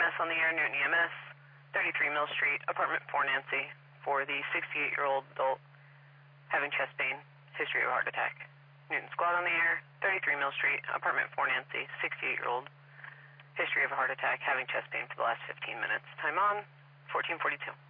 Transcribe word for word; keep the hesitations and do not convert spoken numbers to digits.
S on the air, Newton E M S, thirty-three Mill Street, apartment four Nancy, for the sixty-eight-year-old adult having chest pain, history of heart attack. Newton Squad on the air, thirty-three Mill Street, apartment four Nancy, sixty-eight-year-old, history of a heart attack, having chest pain for the last fifteen minutes. Time on, fourteen forty-two.